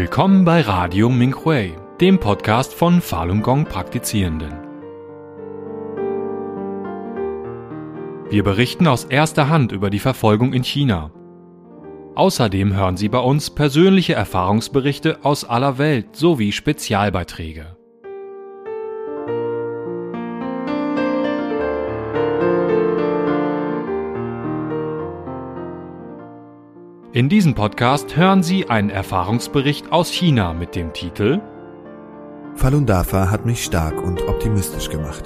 Willkommen bei Radio Minhui, dem Podcast von Falun Gong Praktizierenden. Wir berichten aus erster Hand über die Verfolgung in China. Außerdem hören Sie bei uns persönliche Erfahrungsberichte aus aller Welt sowie Spezialbeiträge. In diesem Podcast hören Sie einen Erfahrungsbericht aus China mit dem Titel Falun Dafa hat mich stark und optimistisch gemacht.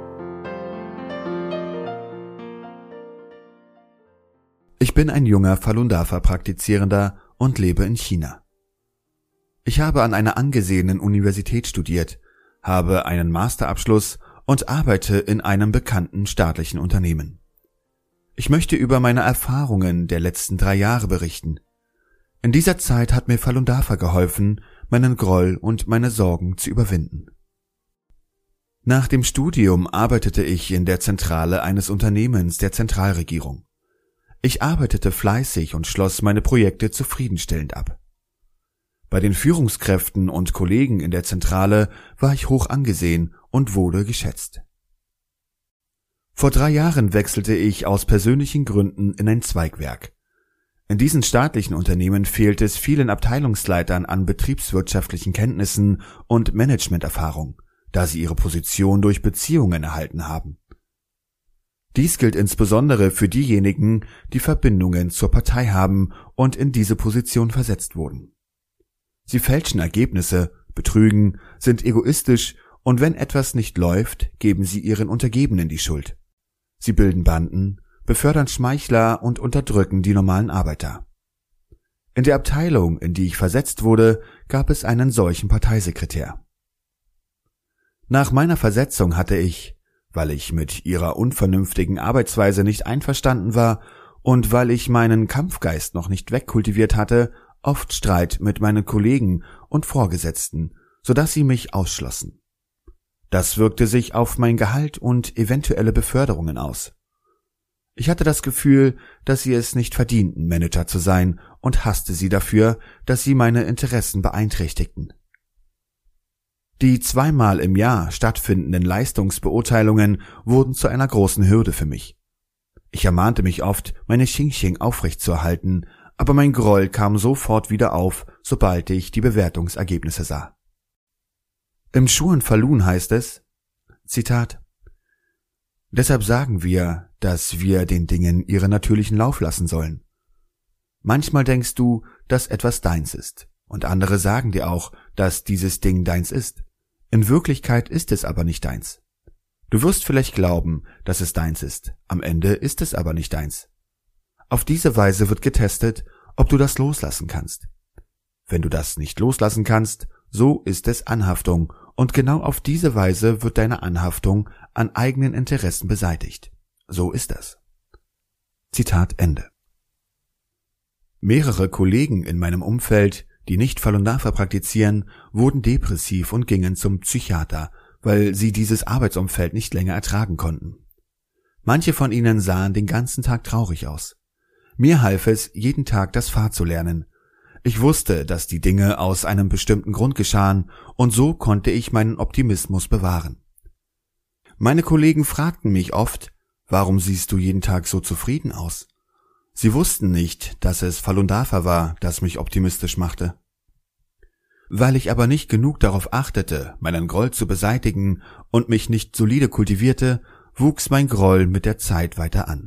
Ich bin ein junger Falun Dafa Praktizierender und lebe in China. Ich habe an einer angesehenen Universität studiert, habe einen Masterabschluss und arbeite in einem bekannten staatlichen Unternehmen. Ich möchte über meine Erfahrungen der letzten 3 Jahre berichten. In dieser Zeit hat mir Falun Dafa geholfen, meinen Groll und meine Sorgen zu überwinden. Nach dem Studium arbeitete ich in der Zentrale eines Unternehmens der Zentralregierung. Ich arbeitete fleißig und schloss meine Projekte zufriedenstellend ab. Bei den Führungskräften und Kollegen in der Zentrale war ich hoch angesehen und wurde geschätzt. Vor 3 Jahren wechselte ich aus persönlichen Gründen in ein Zweigwerk. In diesen staatlichen Unternehmen fehlt es vielen Abteilungsleitern an betriebswirtschaftlichen Kenntnissen und Managementerfahrung, da sie ihre Position durch Beziehungen erhalten haben. Dies gilt insbesondere für diejenigen, die Verbindungen zur Partei haben und in diese Position versetzt wurden. Sie fälschen Ergebnisse, betrügen, sind egoistisch und wenn etwas nicht läuft, geben sie ihren Untergebenen die Schuld. Sie bilden Banden, befördern Schmeichler und unterdrücken die normalen Arbeiter. In der Abteilung, in die ich versetzt wurde, gab es einen solchen Parteisekretär. Nach meiner Versetzung hatte ich, weil ich mit ihrer unvernünftigen Arbeitsweise nicht einverstanden war und weil ich meinen Kampfgeist noch nicht wegkultiviert hatte, oft Streit mit meinen Kollegen und Vorgesetzten, sodass sie mich ausschlossen. Das wirkte sich auf mein Gehalt und eventuelle Beförderungen aus. Ich hatte das Gefühl, dass sie es nicht verdienten, Manager zu sein und hasste sie dafür, dass sie meine Interessen beeinträchtigten. Die 2-mal im Jahr stattfindenden Leistungsbeurteilungen wurden zu einer großen Hürde für mich. Ich ermahnte mich oft, meine Xingxing aufrechtzuerhalten, aber mein Groll kam sofort wieder auf, sobald ich die Bewertungsergebnisse sah. Im Schuan Falun heißt es, Zitat, deshalb sagen wir, dass wir den Dingen ihren natürlichen Lauf lassen sollen. Manchmal denkst du, dass etwas deins ist, und andere sagen dir auch, dass dieses Ding deins ist. In Wirklichkeit ist es aber nicht deins. Du wirst vielleicht glauben, dass es deins ist, am Ende ist es aber nicht deins. Auf diese Weise wird getestet, ob du das loslassen kannst. Wenn du das nicht loslassen kannst, so ist es Anhaftung, und genau auf diese Weise wird deine Anhaftung an eigenen Interessen beseitigt. So ist das. Zitat Ende. Mehrere Kollegen in meinem Umfeld, die nicht Falun Dafa praktizieren, wurden depressiv und gingen zum Psychiater, weil sie dieses Arbeitsumfeld nicht länger ertragen konnten. Manche von ihnen sahen den ganzen Tag traurig aus. Mir half es, jeden Tag das Fa zu lernen. Ich wusste, dass die Dinge aus einem bestimmten Grund geschahen, und so konnte ich meinen Optimismus bewahren. Meine Kollegen fragten mich oft, warum siehst du jeden Tag so zufrieden aus? Sie wussten nicht, dass es Falun Dafa war, das mich optimistisch machte. Weil ich aber nicht genug darauf achtete, meinen Groll zu beseitigen und mich nicht solide kultivierte, wuchs mein Groll mit der Zeit weiter an.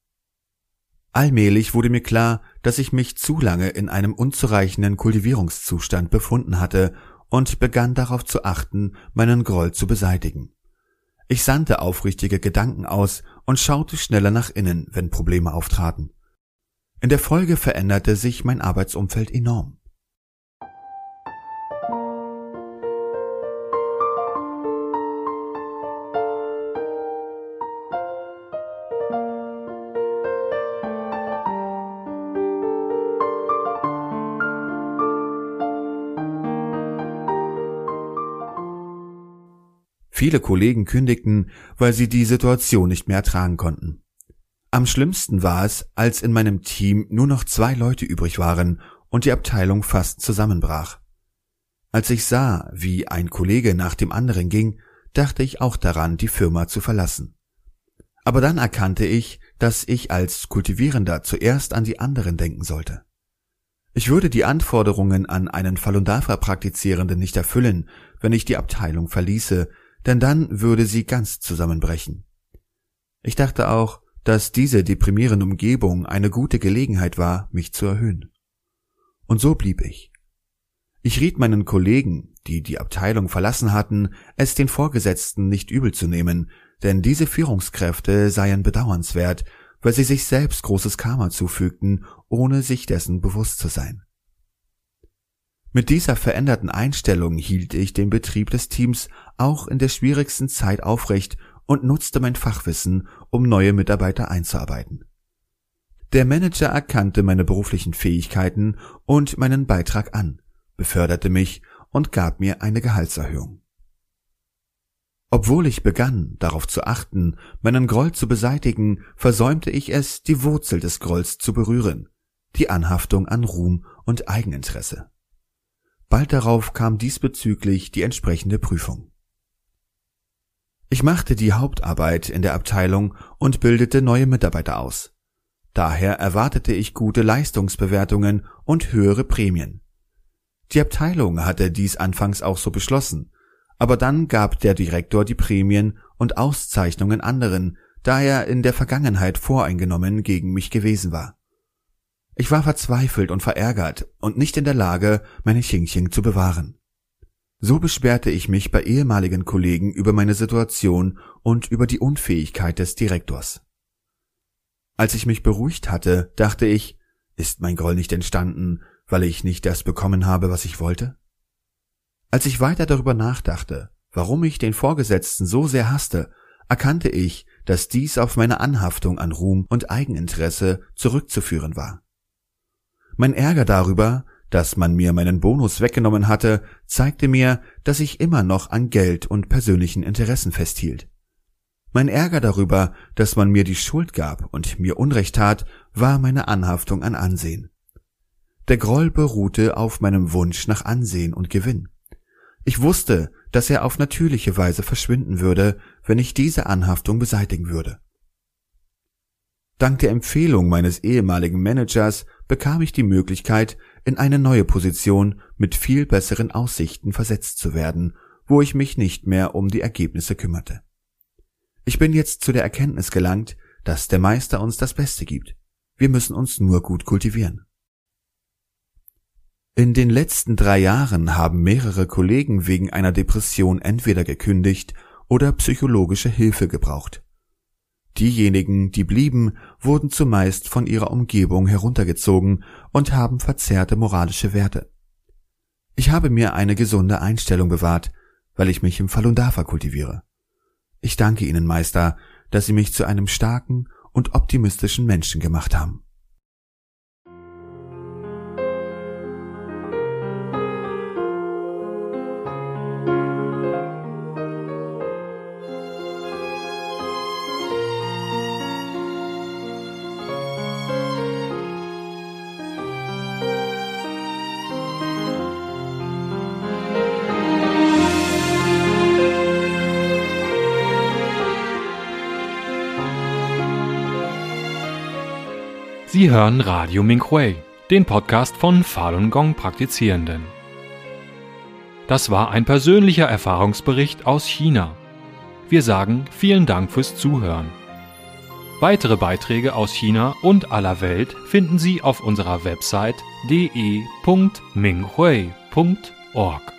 Allmählich wurde mir klar, dass ich mich zu lange in einem unzureichenden Kultivierungszustand befunden hatte und begann darauf zu achten, meinen Groll zu beseitigen. Ich sandte aufrichtige Gedanken aus und schaute schneller nach innen, wenn Probleme auftraten. In der Folge veränderte sich mein Arbeitsumfeld enorm. Viele Kollegen kündigten, weil sie die Situation nicht mehr ertragen konnten. Am schlimmsten war es, als in meinem Team nur noch 2 Leute übrig waren und die Abteilung fast zusammenbrach. Als ich sah, wie ein Kollege nach dem anderen ging, dachte ich auch daran, die Firma zu verlassen. Aber dann erkannte ich, dass ich als Kultivierender zuerst an die anderen denken sollte. Ich würde die Anforderungen an einen Falun Dafa-Praktizierenden nicht erfüllen, wenn ich die Abteilung verließe, denn dann würde sie ganz zusammenbrechen. Ich dachte auch, dass diese deprimierende Umgebung eine gute Gelegenheit war, mich zu erhöhen. Und so blieb ich. Ich riet meinen Kollegen, die die Abteilung verlassen hatten, es den Vorgesetzten nicht übel zu nehmen, denn diese Führungskräfte seien bedauernswert, weil sie sich selbst großes Karma zufügten, ohne sich dessen bewusst zu sein. Mit dieser veränderten Einstellung hielt ich den Betrieb des Teams auch in der schwierigsten Zeit aufrecht und nutzte mein Fachwissen, um neue Mitarbeiter einzuarbeiten. Der Manager erkannte meine beruflichen Fähigkeiten und meinen Beitrag an, beförderte mich und gab mir eine Gehaltserhöhung. Obwohl ich begann, darauf zu achten, meinen Groll zu beseitigen, versäumte ich es, die Wurzel des Grolls zu berühren, die Anhaftung an Ruhm und Eigeninteresse. Bald darauf kam diesbezüglich die entsprechende Prüfung. Ich machte die Hauptarbeit in der Abteilung und bildete neue Mitarbeiter aus. Daher erwartete ich gute Leistungsbewertungen und höhere Prämien. Die Abteilung hatte dies anfangs auch so beschlossen, aber dann gab der Direktor die Prämien und Auszeichnungen anderen, da er in der Vergangenheit voreingenommen gegen mich gewesen war. Ich war verzweifelt und verärgert und nicht in der Lage, meine Xing-Xing zu bewahren. So beschwerte ich mich bei ehemaligen Kollegen über meine Situation und über die Unfähigkeit des Direktors. Als ich mich beruhigt hatte, dachte ich, ist mein Groll nicht entstanden, weil ich nicht das bekommen habe, was ich wollte? Als ich weiter darüber nachdachte, warum ich den Vorgesetzten so sehr hasste, erkannte ich, dass dies auf meine Anhaftung an Ruhm und Eigeninteresse zurückzuführen war. Mein Ärger darüber, dass man mir meinen Bonus weggenommen hatte, zeigte mir, dass ich immer noch an Geld und persönlichen Interessen festhielt. Mein Ärger darüber, dass man mir die Schuld gab und mir Unrecht tat, war meine Anhaftung an Ansehen. Der Groll beruhte auf meinem Wunsch nach Ansehen und Gewinn. Ich wusste, dass er auf natürliche Weise verschwinden würde, wenn ich diese Anhaftung beseitigen würde. Dank der Empfehlung meines ehemaligen Managers bekam ich die Möglichkeit, in eine neue Position mit viel besseren Aussichten versetzt zu werden, wo ich mich nicht mehr um die Ergebnisse kümmerte. Ich bin jetzt zu der Erkenntnis gelangt, dass der Meister uns das Beste gibt. Wir müssen uns nur gut kultivieren. In den letzten 3 Jahren haben mehrere Kollegen wegen einer Depression entweder gekündigt oder psychologische Hilfe gebraucht. Diejenigen, die blieben, wurden zumeist von ihrer Umgebung heruntergezogen und haben verzerrte moralische Werte. Ich habe mir eine gesunde Einstellung bewahrt, weil ich mich im Falun Dafa kultiviere. Ich danke Ihnen, Meister, dass Sie mich zu einem starken und optimistischen Menschen gemacht haben. Sie hören Radio Minghui, den Podcast von Falun Gong Praktizierenden. Das war ein persönlicher Erfahrungsbericht aus China. Wir sagen vielen Dank fürs Zuhören. Weitere Beiträge aus China und aller Welt finden Sie auf unserer Website de.minghui.org.